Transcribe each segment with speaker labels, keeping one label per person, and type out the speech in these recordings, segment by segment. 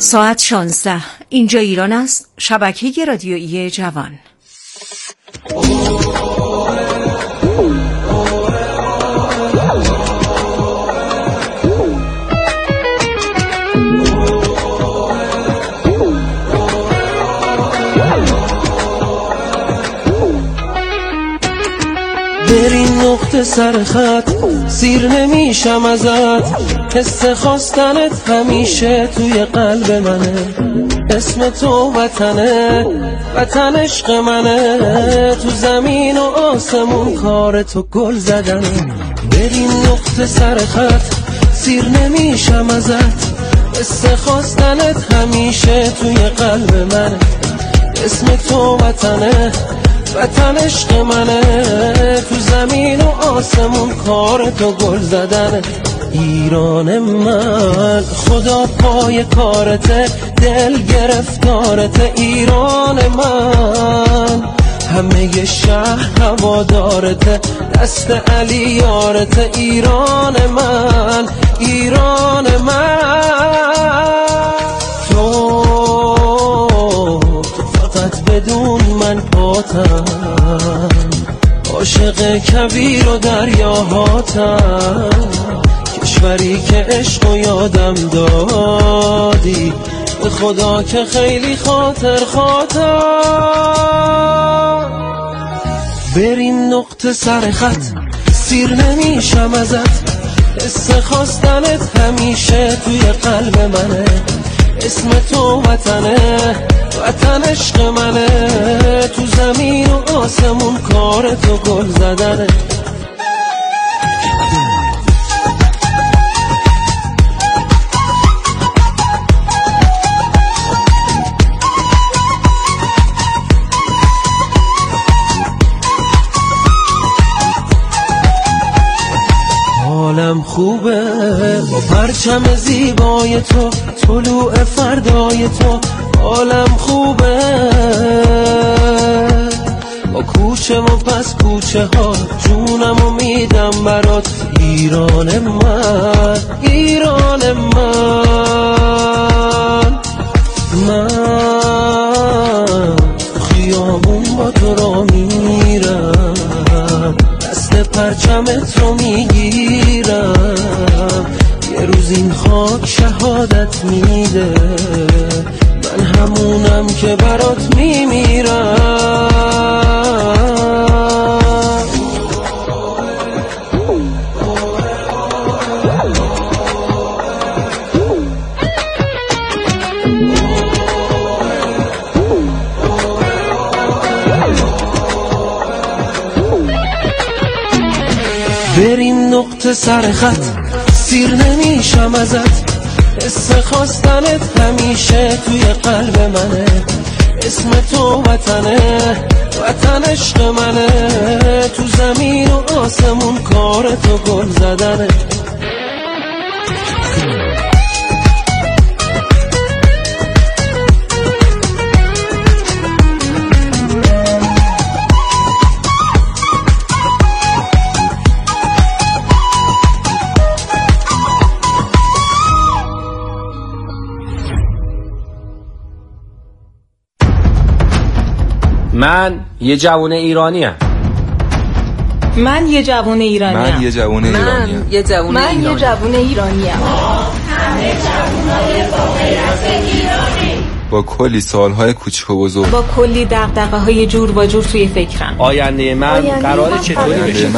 Speaker 1: ساعت 16. اینجا ایران است. شبکه رادیویی جوان.
Speaker 2: در این نقطه سر خط سیر نمیشم ازت، حس خواستنت همیشه توی قلب منه. اسم تو وطنه، وطن عشق منه، تو زمین و آسمون کار تو گل زدنه. در این نقطه سر خط سیر نمیشم ازت، حس خواستنت همیشه توی قلب منه. اسم تو وطنه، وطن عشق منه، تو زمین و آسمون کار تو گل زدنه. ایران من خدا پای کارته، دل گرفتارته. ایران من همه شهر هوادارته، دست علی یارته. ایران من، ایران من، تو فقط بدون من پاتم، عاشق کبیر و دریاهاتم. کشوری که عشق و یادم دادی، به خدا که خیلی خاطر بر این نقطه سر خط سیر نمیشم ازت، حس خواستنت همیشه توی قلب منه. اسم تو وطنه، وطن عشق منه، تو زمین و آسمون کار تو گل زدنه. حالم خوبه با پرچم زیبای تو، طلوع فردای تو. حالم خوبه با کوچه و پس کوچه ها، جونم و میدم برات. ایران من، ایران من، من خیابون با تو را میرم، دست پرچمت رو میگیرم. یه روز این خاک شهادت میده، من همونم که برات میمیرم. بر این نقطه سر خط سیر نمیشم ازت، حس خواستنت همیشه توی قلب منه. اسم تو وطنه، وطن عشق منه، تو زمین و آسمون کار تو گل زدنه.
Speaker 3: من یه جوون ایرانیم.
Speaker 4: من یه جوون ایرانیم.
Speaker 5: من یه جوون ایرانیم.
Speaker 4: من یه جوون ایرانیم.
Speaker 6: همه جوونای با غیرت ایرانی،
Speaker 5: با کلی سوالهای کوچیک و بزرگ،
Speaker 4: با کلی دغدغه‌های جور و جور توی فکرم.
Speaker 3: آینده من قراره چطوری بشه؟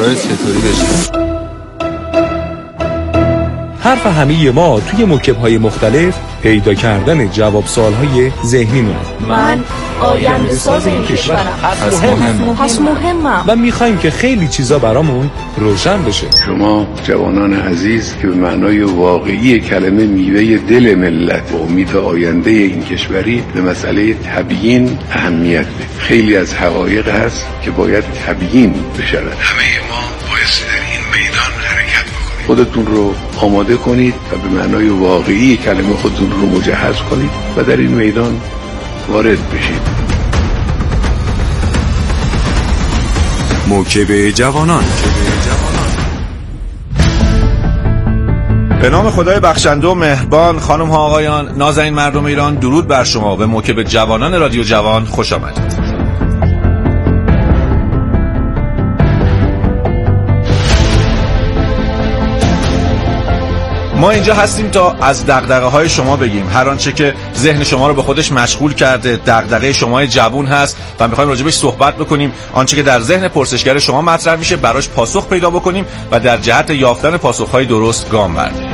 Speaker 7: حرف همه ما توی موکب‌های مختلف پیدا کردن جواب سوال‌های ذهنی
Speaker 4: من آینده ساز این کشورم. پس مهمم
Speaker 7: و می‌خوایم که خیلی چیزا برامون روشن بشه.
Speaker 8: شما جوانان عزیز که به معنای واقعی کلمه میوه دل ملت و امید آینده این کشوری، به مسئله تبیین اهمیت بدید. خیلی از حقایق هست که باید تبیین بشه. همه ما باید در این میدان حرکت بکنید. خودتون رو آماده کنید و به معنای واقعی کلمه خودتون رو مجهز کنید و در این میدان وارد بشید.
Speaker 9: موکب جوانان. به نام خدای بخشنده و مهربان، خانم ها آقایان، نازنین مردم ایران، درود بر شما. به موکب جوانان رادیو جوان خوش آمدید. ما اینجا هستیم تا از دغدغه‌های شما بگیم، هر آنچه که ذهن شما رو به خودش مشغول کرده، دغدغه شما جوون هست و می‌خوایم راجبش صحبت بکنیم. آنچه که در ذهن پرسشگر شما مطرح میشه براش پاسخ پیدا بکنیم و در جهت یافتن پاسخ‌های درست گام برداریم.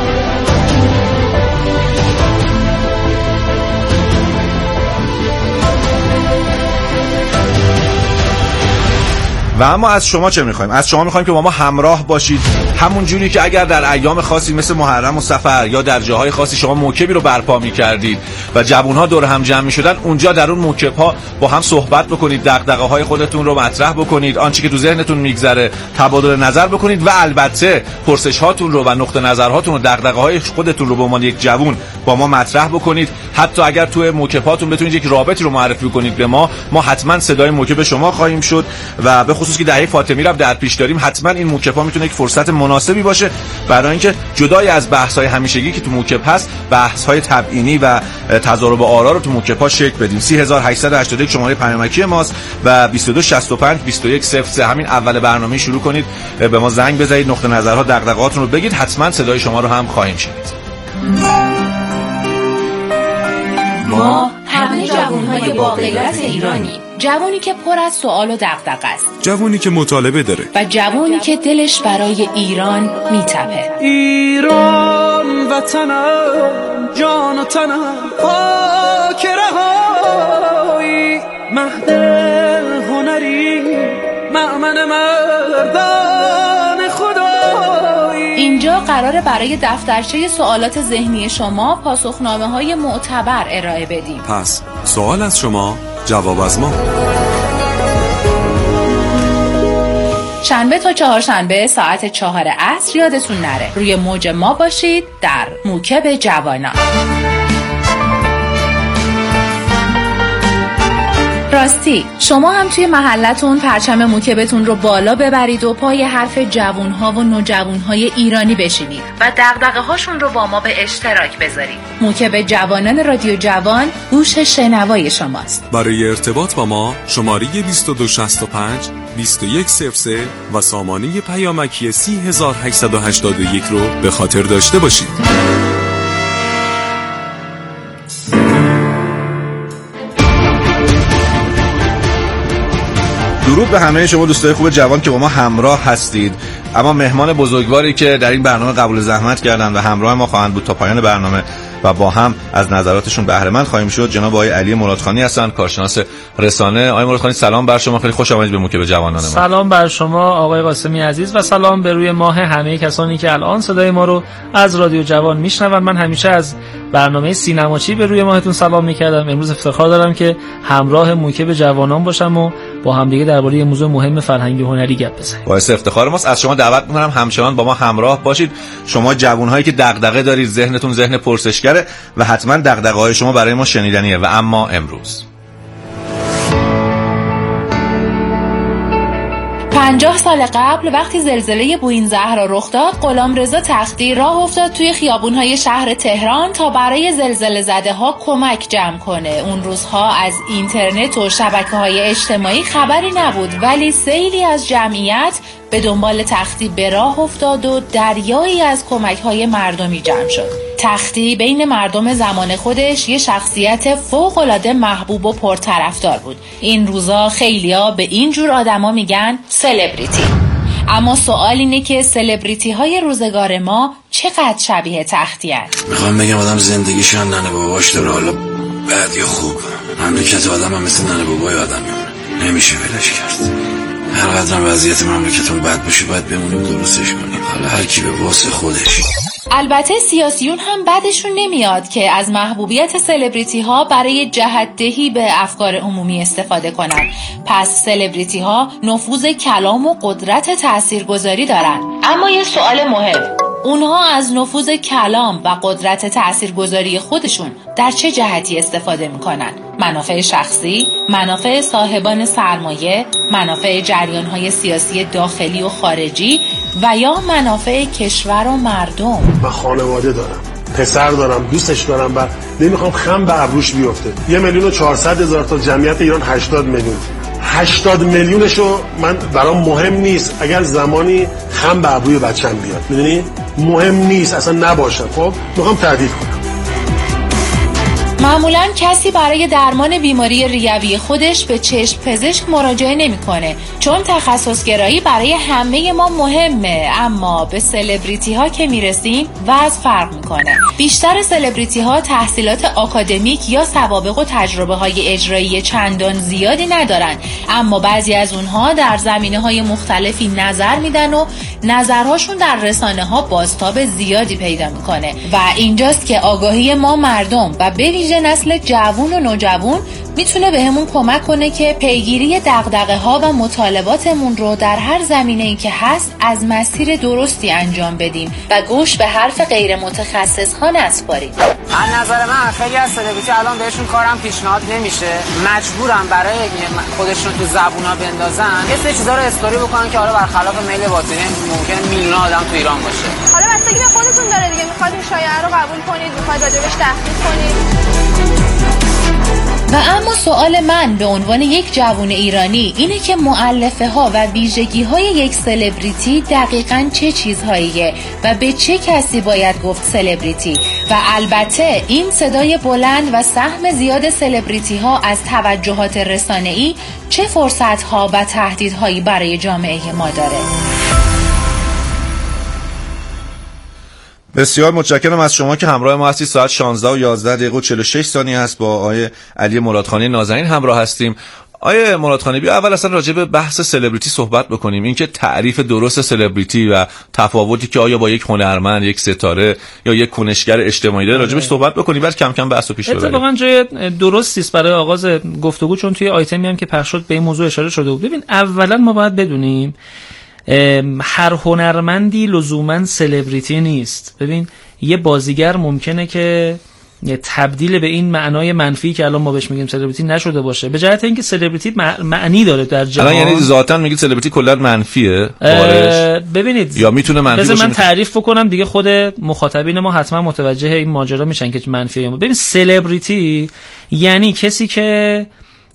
Speaker 9: و اما از شما چه می‌خوایم؟ از شما می‌خوایم که با ما همراه باشید، همون جوری که اگر در ایام خاصی مثل محرم و صفر یا در جاهای خاصی شما موکبی رو برپا می‌کردید و جوان‌ها دور هم جمع می‌شدن، اونجا در اون موکب‌ها با هم صحبت بکنید، دغدغه‌های خودتون رو مطرح بکنید، آنچه که تو ذهنتون می‌گذره تبادل نظر بکنید و البته پرسش‌هاتون رو و نقطه نظرهاتون و دغدغه‌های خودتون رو به عنوان یک جوان با ما مطرح بکنید. حتی اگر تو موکب‌هاتون بتونید یک رابطی رو معرفی کنید به ما حتما صدای موکب شما خواهیم شد و به خصوص که دهه فاطمی رو در پیش داریم، حتما این موکب‌ها میتونه یک فرصت مناسبی باشه برای اینکه جدای از بحث‌های همیشگی که تو موکب هست، بحث‌های تبیینی و تضارب آرا رو تو موکب‌ها شکل بدیم. 3881 شماره پیامکی ماست و 2265 2103 همین اول برنامه شروع کنید، به ما زنگ بزنید، نقطه نظرها، دغدغه‌هاتون رو بگید، حتما صدای شما رو هم خواهیم شنید.
Speaker 10: ما همه جوان‌های با غیرت ایرانی، جوانی که پر از سوال و دغدغه است،
Speaker 7: جوانی که مطالبه داره
Speaker 10: و جوانی که دلش برای ایران میتپه.
Speaker 2: ایران وطنم، جان و تنم، خاک رهایی، مهد هنری، مأمن مردان خدایی.
Speaker 10: اینجا قراره برای دفترچه سوالات ذهنی شما پاسخنامه‌های معتبر ارائه بدیم.
Speaker 7: پس سوال از شما، جواب از ما.
Speaker 10: شنبه تا چهارشنبه ساعت 4 عصر، یادتون نره روی موج ما باشید در موکب جوانان. راستی شما هم توی محلتون پرچم موکبتون رو بالا ببرید و پای حرف جوانها و نوجوانهای ایرانی بشینید و دغدغه هاشون رو با ما به اشتراک بذارید. موکب جوانان رادیو جوان گوش شنوای شماست.
Speaker 7: برای ارتباط با ما شماره 2265 2103 و سامانه پیامکی 3881 رو به خاطر داشته باشید.
Speaker 9: درود به همه شما دوستای خوب جوان که با ما همراه هستید. اما مهمان بزرگواری که در این برنامه قبول زحمت کردن و همراه ما خواهند بود تا پایان برنامه و با هم از نظراتشون بهره مند خواهیم شد، جناب آقای علی مرادخانی هستند، کارشناس رسانه. آقای مرادخانی سلام بر شما، خیلی خوش آمدید به موکب جوانان ما.
Speaker 11: سلام بر شما آقای قاسمی عزیز و سلام به روی ماه همه کسانی که الان صدای ما رو از رادیو جوان میشنون. من همیشه از برنامه سینماچی به روی ماهتون سلام میکردم. امروز افتخار دارم که همراه موکب جوانان باشم و با هم دیگه درباره موضوع مهم فرهنگی و هنری گپ بزنیم.
Speaker 9: باعث افتخار ماست. از شما دعوت می‌کنم همچنان با ما همراه باشید. شما جوان‌هایی که دغدغه دارید، ذهنتون ذهن پرسشگره و حتما دغدغه‌های شما برای ما شنیدنیه. و اما امروز
Speaker 10: 50 سال قبل وقتی زلزله بوین زهرا رخ داد، غلامرضا تختی راه افتاد توی خیابون‌های شهر تهران تا برای زلزله زده‌ها کمک جمع کنه. اون روزها از اینترنت و شبکه‌های اجتماعی خبری نبود، ولی سیلی از جمعیت به دنبال تختی به راه افتاد و دریایی از کمک‌های مردمی جمع شد. تختی بین مردم زمان خودش یه شخصیت فوق‌العاده محبوب و پرطرفدار بود. این روزا خیلیا به این جور آدما میگن سلبریتی. اما سوال اینه که سلبریتی های روزگار ما چقدر شبیه تختی هست؟
Speaker 12: میخوام بگم آدم زندگیش ننه باباش داره، حالا بد یا خوب مملکت آدم هم مثل ننه بابای آدم میمونه، نمیشه ولش کرد. هر قدرم وضعیت مملکتون بد باشه باید بمونیم درستش کنیم، حالا هر کی به واسه خودش.
Speaker 10: البته سیاسیون هم بعدشون نمیاد که از محبوبیت سلبریتی ها برای جهت‌دهی به افکار عمومی استفاده کنن. پس سلبریتی ها نفوذ کلام و قدرت تاثیرگذاری دارن. اما یه سوال مهم، اونها از نفوذ کلام و قدرت تاثیرگذاری خودشون در چه جهتی استفاده میکنن؟ منافع شخصی، منافع صاحبان سرمایه، منافع جریان‌های سیاسی داخلی و خارجی و یا منافع کشور و مردم.
Speaker 13: من خانواده دارم، پسر دارم، دوستش دارم و نمیخوام خم به ابروش بیفته. 1,400,000 تا جمعیت ایران 80 میلیون. 80 میلیونشو من برام مهم نیست اگر زمانی خم به ابروی بچه‌م بیاد. میدونی؟ مهم نیست اصلا نباشه. خب میخوام تهدید کنم.
Speaker 10: معمولاً کسی برای درمان بیماری ریوی خودش به چشم پزشک مراجعه نمی‌کنه چون تخصصگرایی برای همه ما مهمه، اما به سلبریتی ها که میرسیم وضع فرق میکنه. بیشتر سلبریتی ها تحصیلات آکادمیک یا سوابق و تجربه های اجرایی چندان زیادی ندارن، اما بعضی از اونها در زمینه های مختلفی نظر میدن و نظرهاشون در رسانه ها بازتاب زیادی پیدا میکنه و اینجاست که آگاهی ما مردم و به ویژه نسل جوان و نوجوان میتونه بهمون کمک کنه که پیگیری دغدغه ها و مطالباتمون رو در هر زمینه‌ای که هست از مسیر درستی انجام بدیم و گوش به حرف غیر متخصص ها نسپاریم.
Speaker 14: از نظر من خیلی از سلبریتی الان بهشون کارم پیشنهاد نمیشه، مجبورن برای خودشون تو زبونا بندازن یه سری چیزا رو استوری بکنن که حالا برخلاف میل باطنی ممکنه میلیون آدم تو ایران باشه.
Speaker 15: حالا بستگی به خودتون داره دیگه، میخواد این شایعه رو قبول کنید، میخواد راجبش تحقیق کنید.
Speaker 10: و اما سوال من به عنوان یک جوان ایرانی اینه که مؤلفه ها و ویژگی های یک سلبریتی دقیقاً چه چیزهاییه و به چه کسی باید گفت سلبریتی؟ و البته این صدای بلند و سهم زیاد سلبریتی ها از توجهات رسانه‌ای چه فرصت ها و تهدیدهایی برای جامعه ما داره؟
Speaker 9: بسیار متشکرم از شما که همراه ما هستید. ساعت 16:11:46 است. با آقای علی مرادخانی نازنین همراه هستیم. آقای مرادخانی، بیا اول اصلا راجع به بحث سلبریتی صحبت بکنیم. اینکه تعریف درست سلبریتی و تفاوتی که آیا با یک هنرمند، یک ستاره یا یک کنشگر اجتماعی داره راجعش صحبت بکنیم، بعد کم کم بحثو پیش ببریم.
Speaker 11: اتفاقا جای درستی است برای آغاز گفتگو، چون توی آیتمی هم که پخش شد به این موضوع اشاره شده بود. ببین، اولا ما باید بدونیم هر هنرمندی لزوما سلبریتی نیست. ببین، یه بازیگر ممکنه که تبدیل به این معنای منفی که الان ما بهش میگیم سلبریتی نشده باشه، به جهت اینکه سلبریتی معنی داره در جهان.
Speaker 9: الان یعنی ذاتاً میگید سلبریتی کلا منفیه؟
Speaker 11: ببینید،
Speaker 9: یا میتونه منفی باشه؟
Speaker 11: من تعریف بکنم دیگه، خود مخاطبین ما حتما متوجه این ماجرا میشن که منفیه. ببین، سلبریتی یعنی کسی که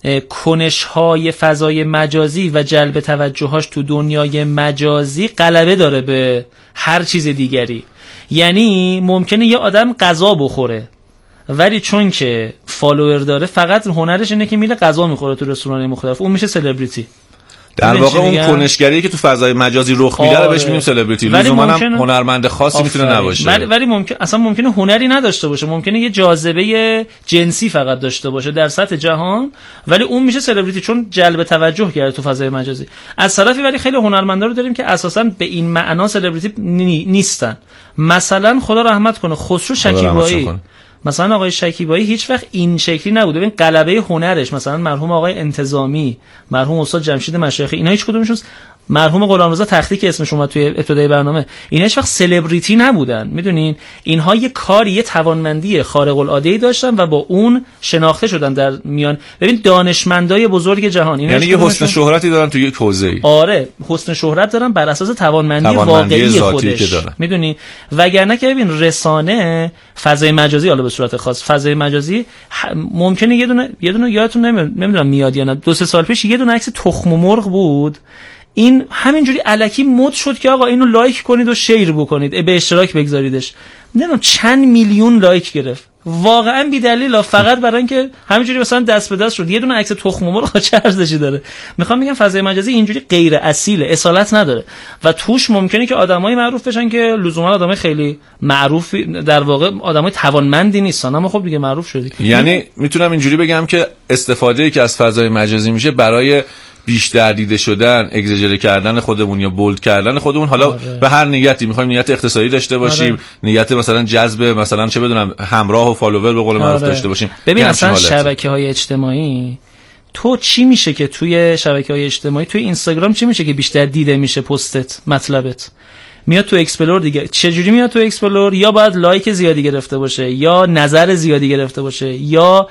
Speaker 11: کنش‌های فضای مجازی و جلب توجهش تو دنیای مجازی غلبه داره به هر چیز دیگری. یعنی ممکنه یه آدم غذا بخوره ولی چون که فالوور داره فقط هنرش اینه که میره غذا میخوره تو رستوران مختلف، اون میشه سلبریتی.
Speaker 9: در واقع اون کنشگری که تو فضای مجازی رخ میده رو بهش میگیم سلبریتی. لزوما هم هنرمند خاصی میتونه نباشه. ولی ممکن هنری نداشته باشه، ممکنه یه جاذبه جنسی فقط داشته باشه در سطح جهان، ولی اون میشه سلبریتی چون جلب توجه کرده تو فضای مجازی. از طرفی ولی خیلی هنرمندا رو داریم که اساسا به این معنا سلبریتی نیستن. مثلا خدا رحمت کنه خسرو شکیبایی، مثلا آقای شکیبایی هیچ وقت این شکلی نبوده. ببین غلبه هنرش، مثلا مرحوم آقای انتظامی، مرحوم استاد جمشید مشایخی، اینا هیچ کدومشون، مرحوم غلامرضا تختی که اسمش اومد توی ابتدای برنامه، اینا هیچ وقت سلبریتی نبودن. میدونین اینها یه کاری، یه توانمندی خارق العاده داشتن و با اون شناخته شدن در میان. ببین دانشمندای بزرگ جهان، یعنی یه حسن شهرتی دارن توی یک حوزه‌ای.
Speaker 11: آره، حسن شهرت دارن بر اساس توانمندی واقعی خودش. میدونی، وگرنه که ببین رسانه، فضای مجازی، حالا به صورت خاص فضای مجازی، ممکنه یه دونه یادتون نمیدونم میاد یا نه، 2-3 سال پیش یه دونه عکس تخم مرغ بود، این همینجوری الکی مد شد که آقا اینو لایک کنید و شیر بکنید، به اشتراک بگذاریدش. نمیدونم چند میلیون لایک گرفت، واقعا بی دلیل، فقط برای اینکه همینجوری مثلا دست به دست شد. یه دونه عکس تخم مرغ چه ارزشی داره؟ میخوام بگم فضای مجازی اینجوری غیر اصیله، اصالت نداره و توش ممکنه که آدمای معروف بشن که لزوما آدمای خیلی معروف در واقع آدمای توانمندی نیستن، اما خب دیگه معروف شدی.
Speaker 9: یعنی میتونم اینجوری بگم که استفاده‌ای که از فضای مجازی میشه برای بیشتر دیده شدن، اگزاجره کردن خودمون یا بولد کردن خودمون، حالا به هر نیتی، میخوایم نیت اقتصادی داشته باشیم، نیت مثلا جذب مثلا چه بدونم همراه و فالوور به قول معروف داشته باشیم.
Speaker 11: ببین اصلا شبکه‌های اجتماعی، تو چی میشه که توی شبکه‌های اجتماعی، توی اینستاگرام چی میشه که بیشتر دیده میشه پستت، مطلبت میاد تو اکسپلور دیگه. چجوری میاد تو اکسپلور؟ یا باید لایک زیادی گرفته باشه، یا نظر زیادی گرفته باشه، یا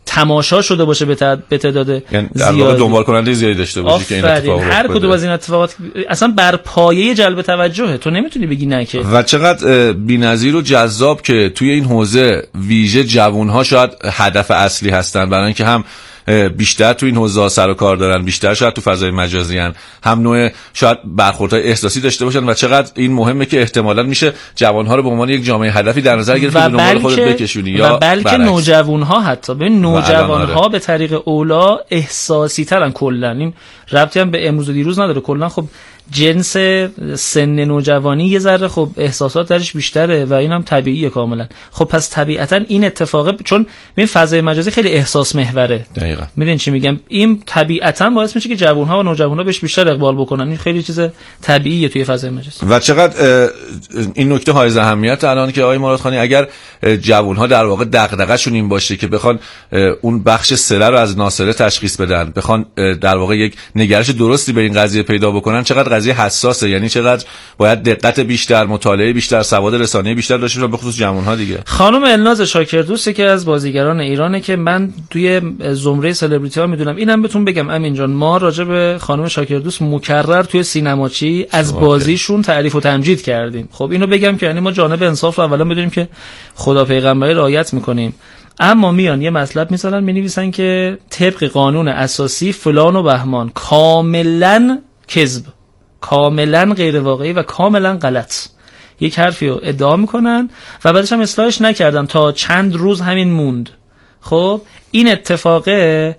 Speaker 11: تماشا شده باشه به تعداد
Speaker 9: یعنی در واقع دنبال کننده زیادی داشته باشه که این اتفاق
Speaker 11: هر کدوم از این اتفاقات اصلا بر پایه جلب توجهه، تو نمیتونی بگی نه که.
Speaker 9: و چقدر بی‌نظیر و جذاب که توی این حوزه ویژه جوان‌ها شاید هدف اصلی هستن، برای اینکه هم بیشتر تو این حوزه سر و کار دارن، بیشتر شاید تو فضای مجازی ان، هم نوع شاید برخوردهای احساسی داشته باشن و چقدر این مهمه که احتمالاً میشه جوان‌ها رو به عنوان یک جامعه هدفی در نظر گرفت که دنبال خودت بکشونی یا
Speaker 11: و بلکه نوجوان‌ها، حتی به نوجوان‌ها به طریق اولا احساسی ترن. کلا این ربطی هم به امروز و دیروز نداره، کلا خب جنس سن نوجوانی یه ذره خب احساسات درش بیشتره و اینم طبیعیه کاملا. خب پس طبیعتا این اتفاقه، چون این فضای مجازی خیلی احساس محوره.
Speaker 9: دقیقاً
Speaker 11: میدونین چی میگم، این طبیعتا باعث میشه که جوان‌ها و نوجوان‌ها بهش بیشتر اقبال بکنن. این خیلی چیز طبیعیه توی فضای مجازی.
Speaker 9: و چقدر این نکته حائز اهمیت الان که آقای مرادخانی اگر جوان‌ها در واقع دغدغه‌شون این باشه که بخوان اون بخش سره رو از ناسره تشخیص بدن، بخوان در واقع یک نگرش درستی به این قضیه پیدا بکنن، چقدر قضیه حساسه، یعنی چقدر باید دقت بیشتر، مطالعه بیشتر، سواد رسانه‌ای بیشتر داشته باشه، به خصوص جوان‌ها دیگه.
Speaker 11: خانم الناز شاکردوست که از بازیگران ایرانه که من توی زمره سلبریتی‌ها میدونم. اینم بهتون بگم امین جان، ما راجع به خانم شاکردوست مکرر توی سینماچی از بازیشون تعریف و تمجید کردیم. خب اینو بگم که یعنی ما جانب انصاف رو اولا بدونیم که خدا پیغمبری رعایت می‌کنیم، اما میان یه مطلب می‌ذارن می‌نویسن که طبق قانون اساسی فلان و بهمان، کاملاً کذب، کاملا غیر واقعی و کاملا غلط. یک حرفی رو ادعا میکنن و بعدش هم اصلاحش نکردن تا چند روز همین موند. خب این اتفاقه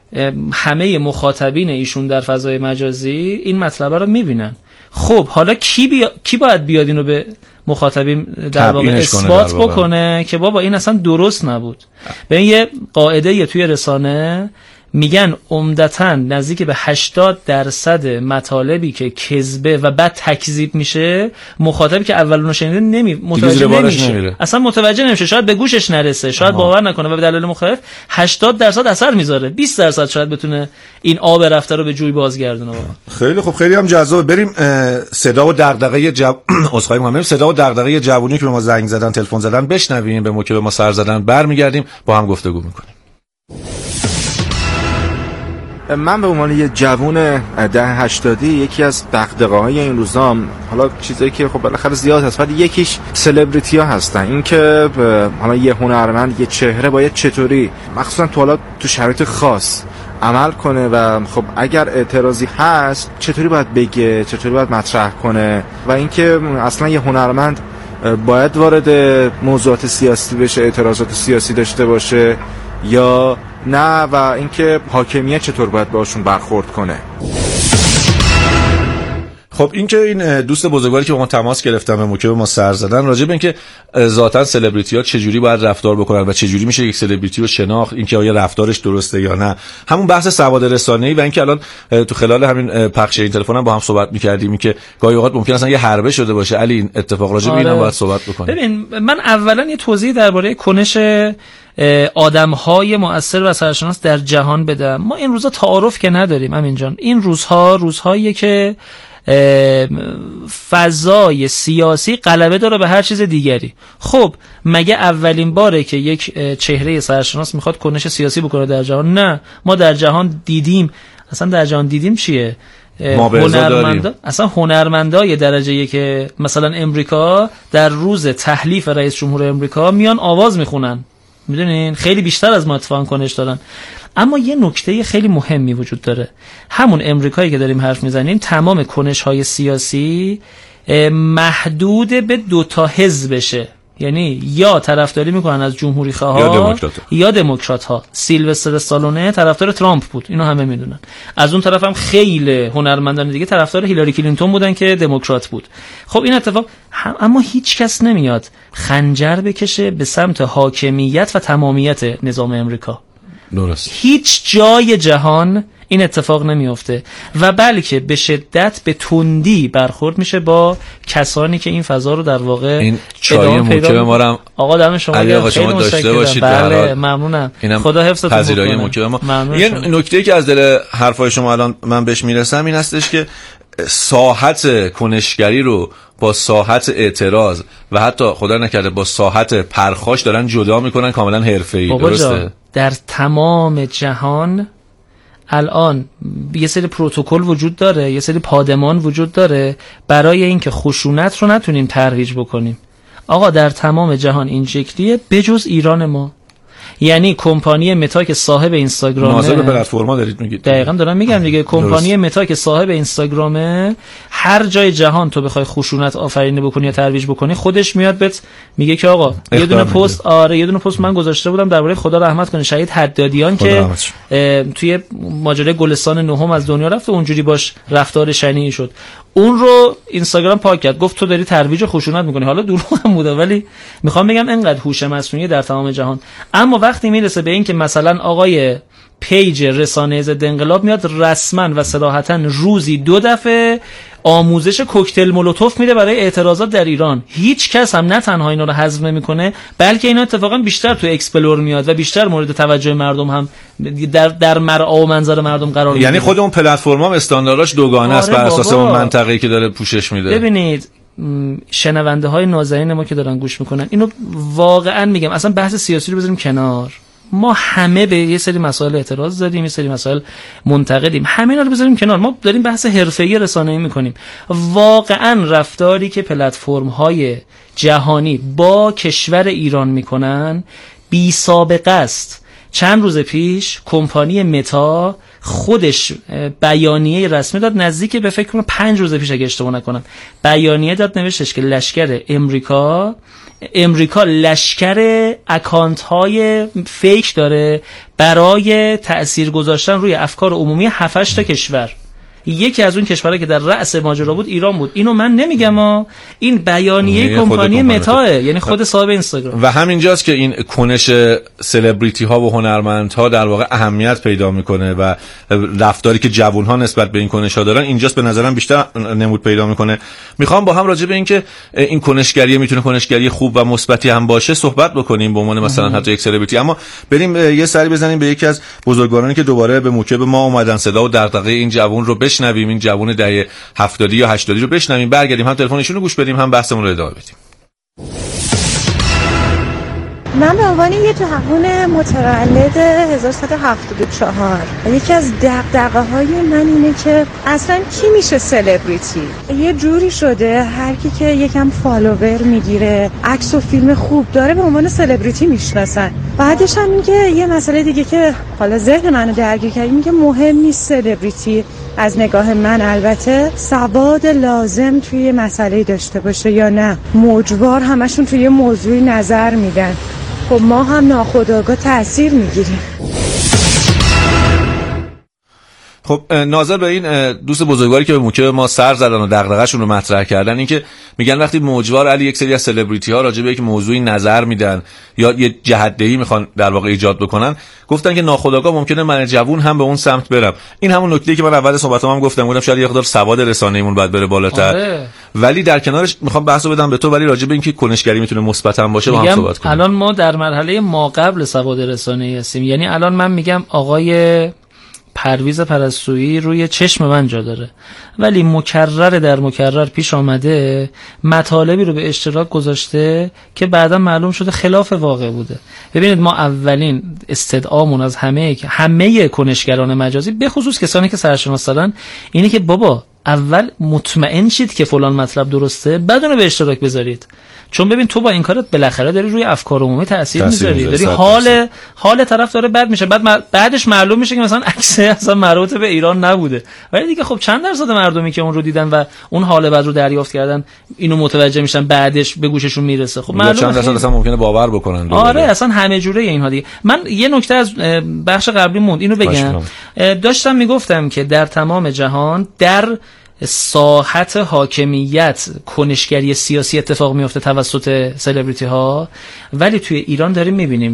Speaker 11: همه مخاطبین ایشون در فضای مجازی این مطلب رو میبینن. خب حالا کی باید بیاد اینو به مخاطبین در واقع اثبات بکنه که بابا این اصلا درست نبود؟ به این یه قاعده توی رسانه میگن عمدتاً نزدیک به 80% مطالبی که کذبه و بعد تکذیب میشه، مخاطبی که اولونو شنیده متوجه نمیشه، اصلا متوجه نمیشه، شاید به گوشش نرسه، شاید باور نکنه و به دلایل مختلف 80% اثر میذاره، 20% شاید بتونه این آب رفته رو به جوی بازگردونه.
Speaker 9: خیلی خوب، خیلی هم جذاب. بریم صدا و دغدغه صدا و دغدغه جوونی که به ما زنگ زدن، تلفن زدن بشنویم، به ما که به ما سر زدن برمیگردیم با هم گفتگو میکنیم.
Speaker 16: من به عنوان یه جوون 80 یکی از دغدغه‌های این روزا، حالا چیزایی که خب بالاخره زیاد هست ولی یکیش سلبریتی‌ها هستن، این که حالا یه هنرمند، یه چهره باید چطوری مخصوصا تو شرایط خاص عمل کنه و خب اگر اعتراضی هست چطوری باید بگه، چطوری باید مطرح کنه، و اینکه اصلا یه هنرمند باید وارد موضوعات سیاسی بشه، اعتراضات سیاسی داشته باشه یا نه، و اینکه حاکمیت چطور باید باشون برخورد کنه.
Speaker 9: خب این که این دوست بزرگواری که با ما تماس گرفتن به موکب ما سر زدن راجع به اینکه ذاتاً سلبریتی‌ها چجوری باید رفتار بکنن و چجوری میشه یک سلبریتی رو شناخت، اینکه آیا رفتارش درسته یا نه، همون بحث سواد رسانه‌ای و اینکه الان تو خلال همین پخش این تلفن هم با هم صحبت می‌کردیم که گاهی اوقات ممکن است یه حربه شده باشه. علی این اتفاق راجع به اینم باید صحبت بکنیم.
Speaker 11: ببین من اولا یه توضیح درباره کنش آدم‌های مؤثر و سرشناس در جهان بدم. ما این روزا تعارف که نداریم امین جان، این روزهاییه که فضای سیاسی غلبه داره به هر چیز دیگری. خب مگه اولین باره که یک چهره سرشناس میخواد کنش سیاسی بکنه در جهان؟ نه، ما در جهان دیدیم. اصلا در جهان دیدیم چیه؟ اصلا هنرمندای درجه‌ای که مثلا امریکا در روز تحلیف رئیس جمهور امریکا میان آواز میخونن، میدونین خیلی بیشتر از ما اتفاقا کنش دارن. اما یه نکته خیلی مهمی وجود داره، همون امریکایی که داریم حرف میزنیم تمام کنش‌های سیاسی محدود به 2 حزبشه، یعنی یا طرفداری میکنن از جمهوری خواها یا دموکرات ها. سیلوستر استالونه طرفدار ترامپ بود، اینو همه میدونن. از اون طرف هم خیلی هنرمندان دیگه طرفدار هیلاری کلینتون بودن که دموکرات بود. خب این اتفاق اما هیچ کس نمیاد خنجر بکشه به سمت حاکمیت و تمامیت نظام امریکا.
Speaker 9: درست.
Speaker 11: هیچ جای جهان این اتفاق نمیفته و بلکه به شدت به تندی برخورد میشه با کسانی که این فضا رو در واقع
Speaker 9: این چای موکب ما رو
Speaker 11: آقا دم شما
Speaker 9: خیلی داشته باشید.
Speaker 11: بله ممنونم، خدا حفظتون
Speaker 9: کنه. موکب ما یه نکته‌ای که از دل حرفای شما الان من بهش میرسم این هستش که ساحت کنشگری رو با ساحت اعتراض و حتی خدا نکرده با ساحت پرخاش دارن جدا میکنن کاملا حرفه‌ای. درسته؟
Speaker 11: در تمام جهان الان یه سری پروتکل وجود داره، یه سری پادمان وجود داره برای اینکه خشونت رو نتونیم ترویج بکنیم. آقا در تمام جهان این شکلیه بجز ایران ما. یعنی کمپانی متا که صاحب اینستاگرامه،
Speaker 9: ناظر پلتفرما دارید میگید؟
Speaker 11: دقیقاً دارم میگم دیگه. کمپانی متا که صاحب اینستاگرامه، هر جای جهان تو بخوای خشونت آفرینی بکنی یا ترویج بکنی، خودش میاد بهت میگه که آقا یه دونه پست، یه دونه پست من گذاشته بودم درباره خدا رحمت کنه شهید حدادیان که توی ماجرای گلستان نهم از دنیا رفت و اونجوری باش رفتار شنیعی شد. اون رو اینستاگرام پاک کرد، گفت تو داری ترویج خشونت میکنی. حالا دروغ هم بوده، ولی میخوام بگم اینقدر هوش مصنوعی در تمام جهان. اما وقتی میرسه به این که مثلا آقای پیج رسانه ضد انقلاب میاد رسما و صراحتا روزی 2 دفعه آموزش کوکتل مولوتوف میده برای اعتراضات در ایران، هیچ کس هم نه تنها اینا رو حذف نمیکنه، بلکه اینا اتفاقا بیشتر تو اکسپلور میاد و بیشتر مورد توجه مردم هم در مرعا و منظر مردم قرار میگیره.
Speaker 9: یعنی خود اون پلتفرم هم استاندارداش دوگانه است بر اساس اون منطقه‌ای که داره پوشش میده.
Speaker 11: ببینید شنونده های نازنین ما که دارن گوش میکنن، اینو واقعا میگم، اصلا بحث سیاسی رو بذاریم کنار، ما همه به یه سری مسائل اعتراض داریم، یه سری مسائل منتقدیم، همه اینا رو بذاریم کنار، ما داریم بحث حرفه‌ای رسانه‌ای میکنیم. واقعا رفتاری که پلتفرم‌های جهانی با کشور ایران میکنن بی سابقه است. چند روز پیش کمپانی متا خودش بیانیه رسمی داد، نزدیک به فکر کنم 5 روز پیش اگه اشتباه نکنم، بیانیه داد نوشتش که لشکر امریکا لشکر اکانت های فیک داره برای تأثیر گذاشتن روی افکار عمومی 7-8 تا کشور. یکی از اون کشورها که در رأس ماجرا بود ایران بود. اینو من نمیگم، این بیانیه کمپانی متاه، یعنی خود صاحب اینستاگرام.
Speaker 9: و همینجاست که این کنش سلبریتی ها و هنرمندها در واقع اهمیت پیدا میکنه و رفتاری که جوان ها نسبت به این کنش ها دارن اینجاست به نظرم بیشتر نمود پیدا میکنه. میخوام با هم راجع به این که این کنشگری میتونه کنشگری خوب و مثبتی هم باشه صحبت بکنیم به عنوان مثلا حتی یک سلبریتی. اما بریم یه سری بزنیم به یکی از بزرگوارانی که دوباره به موکب ما اومدن، صدا و دغدغه این جوان رو بشنویم، این جوان دهه 70 یا 80 رو بشنویم، برگردیم هم تلفنشون رو گوش بدیم هم بحثمون رو ادامه بدیم.
Speaker 17: من به عنوان یه جوان متولد 1374 یکی از دغدغه‌های من اینه که اصلا کی میشه سلبریتی؟ یه جوری شده هر کی که یکم فالوور میگیره، عکس و فیلم خوب داره به عنوان سلبریتی میشناسن. بعدش هم این که یه مسئله دیگه که حالا ذهن منو درگیر کرد، این که مهم نیست سلبریتی از نگاه من البته سواد لازم توی مسئله داشته باشه یا نه. موجوار همشون توی موضوعی نظر میدن، خب ما هم ناخودآگاه تأثیر میگیریم.
Speaker 9: خب ناظر به این دوست بزرگواری که به موکب ما سر زدن و دغدغه‌شون رو مطرح کردن، این که میگن وقتی موجوار علی یک سری از سلبریتی ها راجع به یک موضوعی نظر میدن یا یه جهت‌دهی میخوان در واقع ایجاد بکنن، گفتن که ناخودآگاه ممکنه من جوون هم به اون سمت برم. این همون نکته‌ای که من اول صحبتام گفتم شاید یه مقدار سواد رسانه‌ایمون باید بره بالاتر. ولی در کنارش میخوام بحثو بدم به تو، ولی راجع به این که کنشگری میتونه مثبت هم باشه با هم صحبت کنیم.
Speaker 11: الان ما در مرحله ما قبل سواد رسانه‌ای هستیم. یعنی الان من میگم آقای پرویز پرستویی روی چشم من جا داره، ولی مکرر پیش آمده مطالبی رو به اشتراک گذاشته که بعدا معلوم شده خلاف واقع بوده. ببینید ما اولین استدعامون از همه کنشگران مجازی به خصوص کسانی که سرشناس دارن اینه که بابا اول مطمئن شید که فلان مطلب درسته، بعد اونو به اشتراک بذارید. چون ببین تو با این کارت بالاخره داری روی افکار عمومی تاثیر میذاری، داری حال طرف داره بد میشه، بعدش معلوم میشه که مثلا عکس اصلا مربوط به ایران نبوده، ولی دیگه خب چند درصد مردمی که اون رو دیدن و اون حال بد رو دریافت کردن اینو متوجه میشن، بعدش به گوششون میرسه. خب معلومه
Speaker 9: چند درصد اصلا ممکنه باور بکنن.
Speaker 11: آره اصلا همه جوره اینها دیگه. من یه نکته از بخش قبلی موند اینو بگم. داشتم میگفتم که در تمام جهان در ساحت حاکمیت کنشگری سیاسی اتفاق میفته توسط سلبریتی ها، ولی توی ایران داریم میبینیم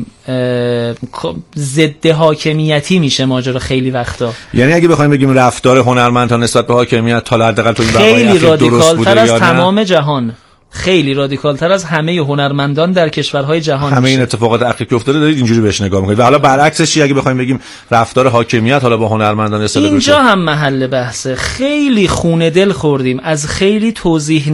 Speaker 11: ضد حاکمیتی میشه ماجرا خیلی وقتا.
Speaker 9: یعنی اگه بخوایم بگیم رفتار هنرمندان نسبت به حاکمیت تا حداقل تو این
Speaker 11: خیلی رادیکال‌تر از تمام جهان، خیلی رادیکال‌تر از همه هنرمندان در کشورهای جهان.
Speaker 9: همه این اتفاقات اخیر که افتاده دارید اینجوری بهش نگاه می‌کنید. و حالا برعکسش چی اگه بخوایم بگیم رفتار حاکمیت حالا با هنرمندان سلبریتی؟
Speaker 11: اینجا هم محل بحثه. خیلی خونه دل خوردیم از خیلی توضیح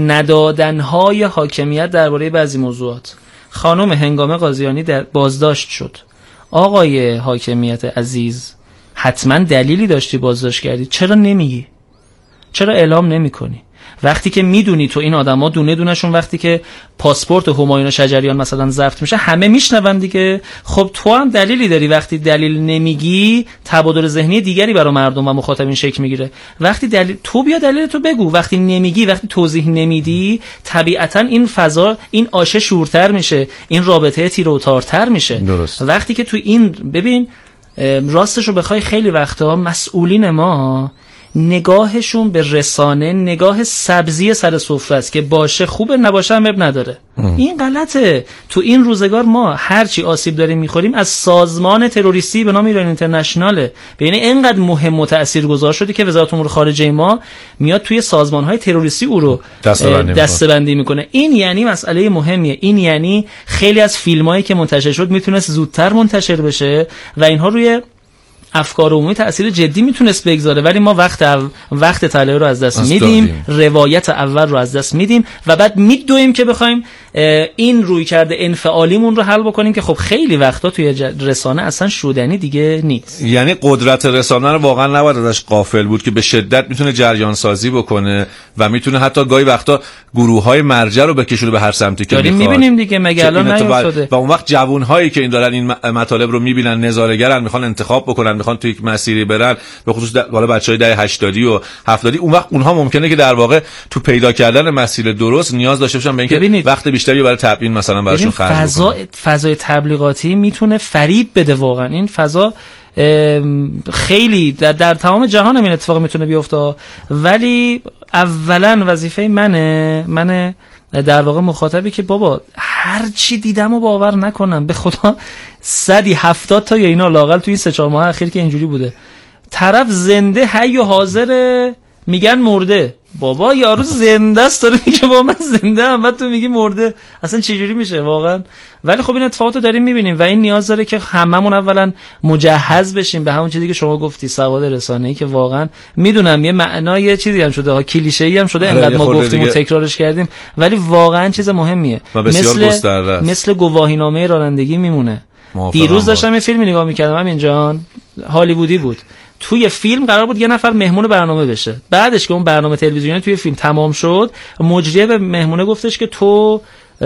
Speaker 11: ندادن‌های حاکمیت درباره بعضی موضوعات. خانم هنگامه قاضیانی در بازداشت شد. آقای حاکمیت عزیز حتما دلیلی داشتی بازداشت کردی، چرا نمیگی؟ چرا اعلام نمی‌کنی؟ وقتی که میدونی تو این آدما دونه دونهشون وقتی که پاسپورت همایون شجریان مثلا ضبط میشه همه میشنون دیگه، خب تو هم دلیلی داری. وقتی دلیل نمیگی تبادل ذهنی دیگری برای مردم و مخاطبین شکل میگیره. وقتی دلیل تو بیا دلیل تو بگو، وقتی نمیگی، وقتی توضیح نمیدی، طبیعتا این فضا، این آشه شورتر میشه، این رابطه تیر و تارتر میشه.
Speaker 9: درست.
Speaker 11: وقتی که تو این ببین راستش رو بخوای خیلی وقتا مسئولین ما نگاهشون به رسانه نگاه سبزی سر سفره است که باشه خوبه نباشه هم اب نداره. این غلطه. تو این روزگار ما هرچی آسیب داریم میخوریم از سازمان تروریستی به نام ایران اینترنشناله. یعنی اینقدر مهم و تاثیرگذار شده که وزارت امور خارجه ما میاد توی سازمان‌های تروریستی او رو دسته‌بندی میکنه. این یعنی مسئله مهمیه. این یعنی خیلی از فیلمایی که منتشر شد میتونست زودتر منتشر بشه و اینها روی افکار عمومی تأثیر جدی میتونست بگذاره، ولی ما وقت طلایی رو از دست میدیم، روایت اول رو از دست میدیم و بعد میدویم که بخوایم این روی کرده انفعالیمون رو حل بکنیم که خب خیلی وقتا توی رسانه اصلا شدنی دیگه نیست.
Speaker 9: یعنی قدرت رسانه رو واقعا نباید ازش غافل بود که به شدت میتونه جریان سازی بکنه و میتونه حتی گاهی وقتا گروه‌های مرجع رو بکشونه به هر سمتی که میخواد.
Speaker 11: میبینیم دیگه مگه الان نیفتاده.
Speaker 9: و اون وقت جوان‌هایی که این دارن این مطالب رو میبینن، نظاره‌گرن، میخوان انتخاب بکنن، میخوان توی یک مسیری برن، به خصوص بالا بچهای دهه 80 و 70، اون وقت اونها ممکنه که در واقع تو پیدا کردن مسیر درست نیاز داشته باشن به اینکه وقت بیشتری برای تبیین مثلا براشون خرج کنن.
Speaker 11: فضای تبلیغاتی میتونه فریب بده واقعا. این فضا خیلی در تمام جهان این اتفاق میتونه بیفته، ولی اولا وظیفه منه در واقع مخاطبی که بابا هر چی دیدم و باور نکنم، به خدا 170 تا یا اینا لاقل توی این 3-4 ماه اخیر که اینجوری بوده، طرف زنده حی و حاضره میگن مرده. بابا یارو زنده است داره میگه با من زنده ام، بعد تو میگی مرده. اصلا چجوری میشه واقعا؟ ولی خب این اتفاقاتو داریم میبینیم و این نیاز داره که هممون اولا مجهز بشیم به همون چیزی که شما گفتی، سواد رسانه‌ای، که واقعا میدونم یه معنای چیزی هم شده ها، کلیشه‌ای هم شده، انقدر ما گفتیم و تکرارش کردیم، ولی واقعا چیز مهمیه. مثل گواهینامه رانندگی میمونه. دیروز داشتم یه فیلمی نگاه میکردم همین جان، هالیوودی بود. توی فیلم قرار بود یه نفر مهمون برنامه بشه، بعدش که اون برنامه تلویزیونی توی فیلم تمام شد، مجری به مهمونه گفتش که تو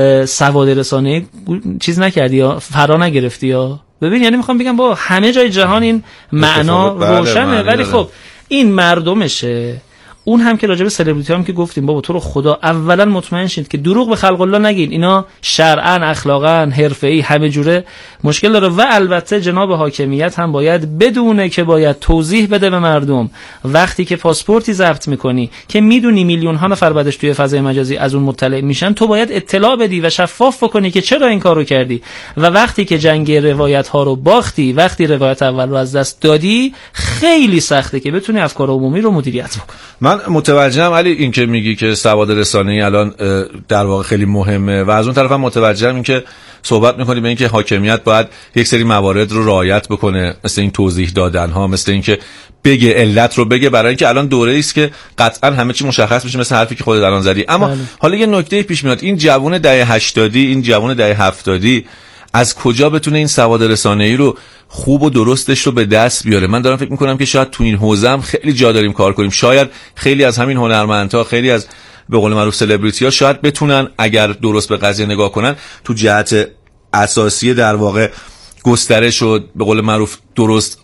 Speaker 11: سواد رسانه‌ای چیز نکردی یا فرا نگرفتی یا. ببین یعنی میخوام بگم با همه جای جهان این معنا روشنه، ولی خب این مردمشه. اون هم که راجع به سلبریتی هم که گفتیم بابا تو رو خدا اولا مطمئن شید که دروغ به خلق الله نگین، اینا شرعاً، اخلاقاً، حرفه‌ای همه جوره مشکل داره و البته جناب حاکمیت هم باید بدونه که باید توضیح بده به مردم وقتی که پاسپورتی ضبط میکنی که میدونی میلیون ها نفر بعدش توی فضای مجازی از اون مطلع میشن، تو باید اطلاع بدی و شفاف بکنی که چرا این کارو کردی و وقتی که جنگ روایت ها رو باختی، وقتی روایت اول رو از دست دادی، خیلی سخته که بتونی افکار عمومی رو مدیریت بکنی.
Speaker 9: من متوجهم علی این که میگی که سواد رسانه‌ای الان در واقع خیلی مهمه و از اون طرف هم متوجهم این که صحبت می‌کنی به این که حاکمیت باید یک سری موارد رو رعایت بکنه، مثل این توضیح دادن ها، مثل این که بگه علت رو بگه، برای اینکه الان دوره‌ای است که قطعا همه چی مشخص میشه، مثل حرفی که خودت الان زدی. اما حالا یه نکته پیش میاد، این جوون دهه 80، این جوون دهه 70 از کجا بتونه این سواد رسانه‌ای رو خوب و درستش رو به دست بیاره؟ من دارم فکر میکنم که شاید تو این حوزه هم خیلی جا داریم کار کنیم. شاید خیلی از همین هنرمندها، خیلی از به قول معروف سلبریتی‌ها شاید بتونن اگر درست به قضیه نگاه کنن تو جهت اساسی در واقع گسترش و به قول معروف درست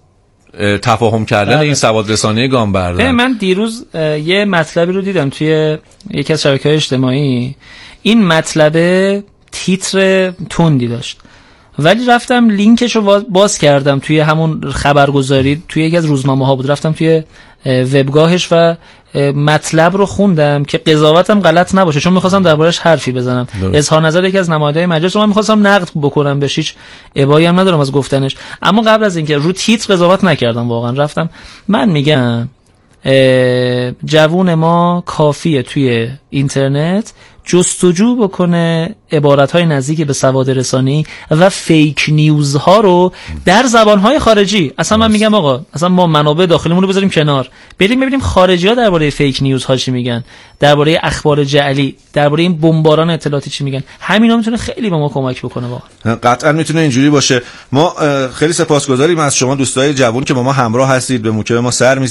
Speaker 9: تفاهم کردن این سواد رسانه‌ای گام بردارن.
Speaker 11: من دیروز یه مطلبی رو دیدم توی یکی از شبکه‌های اجتماعی، این مطلب تیتر تندی داشت ولی رفتم لینکش رو باز کردم توی همون خبرگزاری، توی یکی از روزنامه ها بود، رفتم توی وبگاهش و مطلب رو خوندم که قضاوتم غلط نباشه، چون می‌خواستم دربارش حرفی بزنم. اظهار نظر یکی از نماینده‌های مجلس رو من می‌خواستم نقد بکنم، بهش هیچ ابایی هم ندارم از گفتنش، اما قبل از اینکه رو تیتر قضاوت نکردم، واقعا رفتم. من میگم جوون ما کافیه توی اینترنت جستجو بکنه عبارت‌های نزدیک به سواد رسانی و فیک نیوزها رو در زبان‌های خارجی. اصلا من میگم آقا اصلا ما منابع داخلیمون رو بذاریم کنار، بریم ببینیم خارجی‌ها درباره فیک نیوزها چی میگن، درباره اخبار جعلی، درباره این بمباران اطلاعاتی چی میگن. همینا میتونه خیلی به ما کمک بکنه. واقعا
Speaker 9: قطعا میتونه اینجوری باشه. ما خیلی سپاسگزاریم از شما دوستای جوان که با ما همراه هستید، به موکب ما سر